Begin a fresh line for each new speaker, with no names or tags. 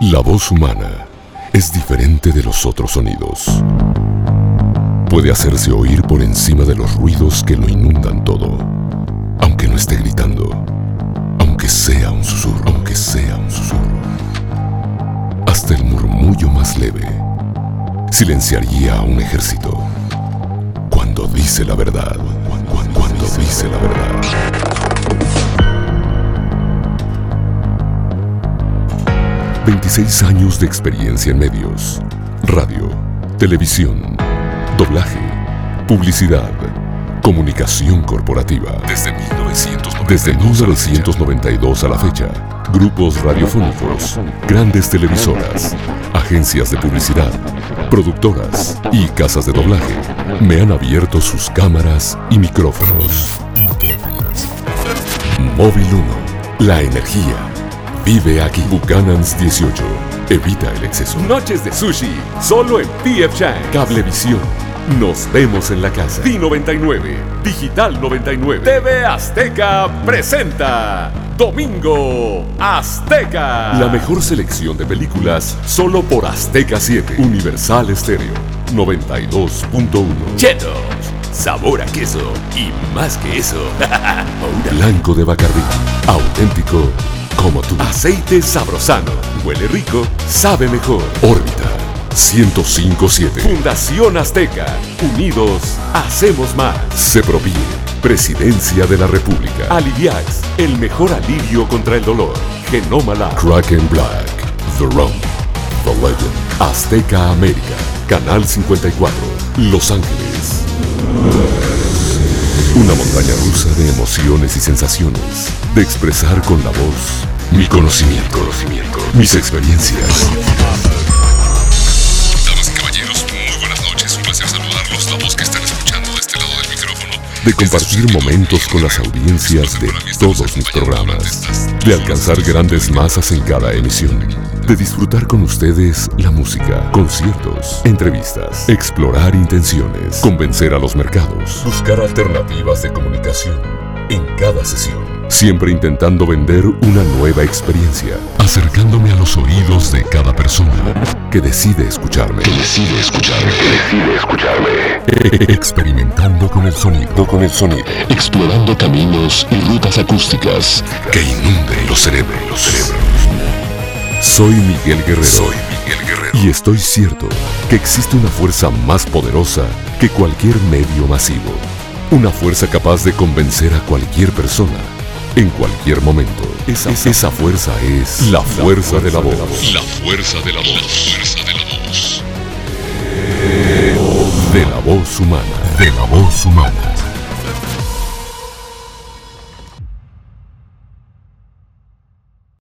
La voz humana es diferente de los otros sonidos. Puede hacerse oír por encima de los ruidos que lo inundan todo, aunque no esté gritando, aunque sea un susurro, Hasta el murmullo más leve silenciaría a un ejército cuando dice la verdad, cuando dice la verdad. 26 años de experiencia en medios, radio, televisión, doblaje, publicidad, comunicación corporativa. Desde 1992 a la fecha, grupos radiofónicos, grandes televisoras, agencias de publicidad, productoras y casas de doblaje me han abierto sus cámaras y micrófonos. Móvil 1, la energía vive aquí. Buchanan's 18. Evita el exceso. Noches de sushi, solo en P.F. Chang. Cablevisión. Nos vemos en la casa. D99, Digital 99. TV Azteca presenta Domingo Azteca. La mejor selección de películas solo por Azteca 7. Universal Estéreo 92.1.
Chetos, sabor a queso y más que eso.
Blanco de Bacardí, auténtico como tú.
Aceite Sabrosano, huele rico, sabe mejor.
Órbita 105.7.
Fundación Azteca, unidos hacemos más.
Ceprovir, Presidencia de la República.
Aliviax, el mejor alivio contra el dolor. Genoma Lab.
Kraken Black, The Rum, The Legend. Azteca América, Canal 54, Los Ángeles. Una montaña rusa de emociones y sensaciones, de expresar con la voz mi conocimiento, mis experiencias.
Damas y caballeros, muy buenas noches. Un placer saludarlos. La voz que están escuchando de este lado del micrófono.
De compartir momentos con las audiencias de todos mis programas, de alcanzar grandes masas en cada emisión, de disfrutar con ustedes la música, conciertos, entrevistas, explorar intenciones, convencer a los mercados, buscar alternativas de comunicación en cada sesión, siempre intentando vender una nueva experiencia, acercándome a los oídos de cada persona que decide escucharme. Experimentando con el sonido, explorando caminos y rutas acústicas que inunden los cerebros. Soy Miguel Guerrero. Y estoy cierto que existe una fuerza más poderosa que cualquier medio masivo. Una fuerza capaz de convencer a cualquier persona en cualquier momento. Esa fuerza es la fuerza de la voz.
La fuerza de la voz.
De la voz humana.